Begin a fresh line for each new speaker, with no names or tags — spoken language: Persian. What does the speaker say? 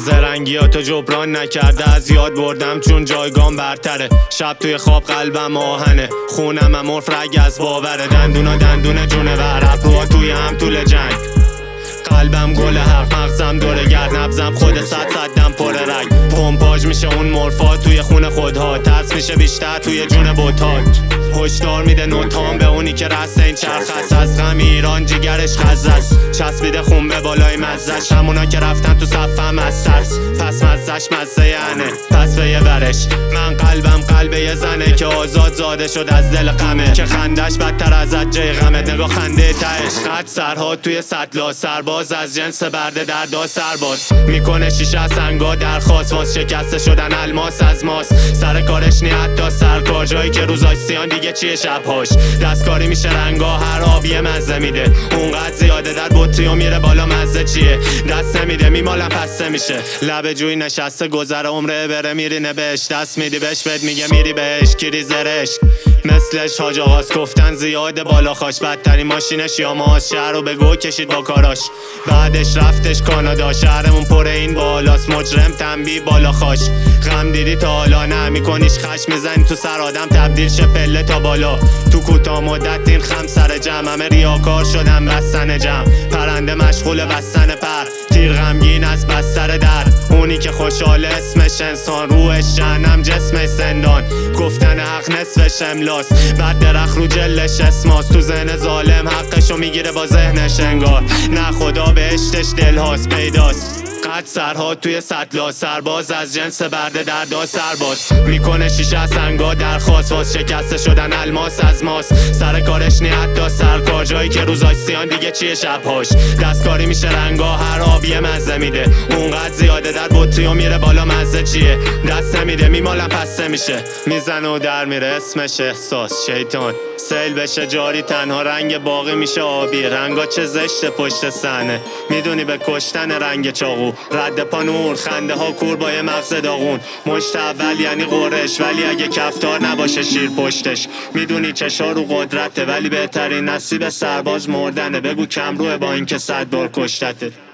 زرنگیاتو جبران نکرده، از یاد بردم چون جایگام برتره. شب توی خواب قلبم آهنه، خونم امورف رگ از باوره. دندونا دندونه جونور، ابروها توی هم طول جنگ. قلبم گل حق، مغزم دوره گرد، نبزم خود صدم پر رگ. پمپاژ میشه اون مورفا توی خون خودها، ترس میشه بیشتر توی جون بوتاک. هشدار میده نوتام به اونی که رست این چرخست، از غم ایران جیگرش خزست. چسبیده خون به بالای مزش، همونا که رفتن تو صفم از ترس. پس مزش مزه ینه، پس به یه ورش. من قلبم قلب یه زنه که آزاد زاده شد از دل غمه، که خندش بدتر از عجه غمه. نگاه خنده تهش، خط سرها توی سطلا. سرباز از جنس برده دردا، سرباز میکنه شیشه از سنگا درخواست. واس شکسته شدن الماس از ماس، سر کارش نی حتی سرکار. جایی که روزای سیان دیگه چیه شبهاش، دستکاری میشه رنگا، هر آبیه مزه میده. اونقدر زیاده در بطری و میره بالا، مزه چیه دست نمیده، میمالم پسته میشه. لب جوی نشسته گذره عمره، بره میرینه بهش، دست میدی بهش بد میگه میری بهش. کیری زرش مثلش حاج آقاست، گفتن زیاده بالا خاش. بدترین ماشینش یاماهاست، شهر رو به گو کشید با کاراش. بعدش رفتش کانادا، شهرمون پر این بالاست. مجرم تنبیه بالا خاش، غم دیدی تا حالا نمیکنیش خش. میزنی تو سر آدم تبدیل شه پله تا بالا. تو کوتاه مدت این خم سر جمع، همه ریاکار شدم بستن جمع. پرنده مشغول بستن پر، تیر غمگین از بستر در. اونی که خوشحال اسمش انسان، روحش جهنم جسمش زندان. گفتن حق نصفش املاس، بعد درخت رو جلش اسماس. تو ذهن ظالم حقشو میگیره با ذهنش انگار، نه خدا بهشتش دلهاست پیداست. قد سرها توی سطلا، سرباز از جنس برده دردا. سرباز میکنه شیشه از سنگا درخواست. واس شکسته شدن الماس از ماس، سر کارش نی حتی سرکار. جایی که روزای سیان دیگه چیه شبهاش، دستکاری میشه رنگا، هر آبیه مزه میده. اونقدر زیاده در بطری و میره بالا، مزه چیه دست نمیده، میمالم پسته میشه. میزنه و در میره اسمش احساس. شیطان سیل بشه جاری، تنها رنگ باقی میشه آبی. رنگا چه زشته پشت صحنه، میدونی به کشتن رنگ چاقو. رد پا نور، خنده ها کور با یه مغز داغون. مشت اول یعنی قرش، ولی اگه کفتار نباشه شیر پشتش. میدونی چشا رو قدرته، ولی بهترین نصیب سرباز مردنه. بگو کم روه با اینکه 100 بار کشتته.